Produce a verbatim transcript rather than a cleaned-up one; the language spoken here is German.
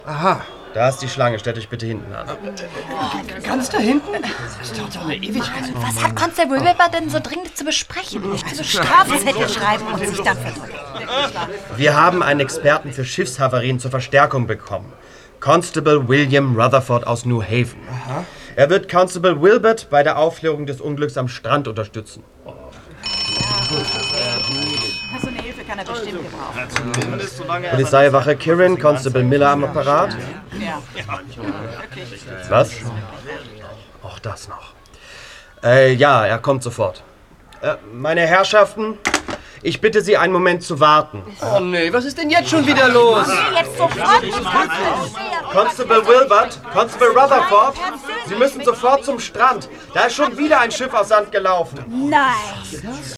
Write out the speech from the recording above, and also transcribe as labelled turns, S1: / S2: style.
S1: Aha.
S2: Da ist die Schlange, stellt euch bitte hinten an.
S1: Ganz da hinten? Das dauert doch eine Ewigkeit.
S3: Was hat Constable Wilbur denn so dringend zu besprechen? Ich will so Strafzettel schreiben und sich dann verdrücken.
S2: Wir haben einen Experten für Schiffshavarien zur Verstärkung bekommen. Constable William Rutherford aus New Haven.
S1: Aha.
S2: Er wird Constable Wilbert bei der Aufklärung des Unglücks am Strand unterstützen.
S3: So eine Hilfe kann er bestimmt gebrauchen.
S2: Polizeiwache Kirin, Constable Miller am Apparat.
S3: Ja.
S2: Was? Auch das noch. Äh, ja, er kommt sofort. Äh, meine Herrschaften, ich bitte Sie, einen Moment zu warten.
S1: Oh nee, was ist denn jetzt schon wieder los?
S3: Jetzt sofort.
S2: Constable Wilbert, Constable Rutherford, Sie müssen sofort zum Strand. Da ist schon wieder ein Schiff aus Sand gelaufen.
S3: Nein.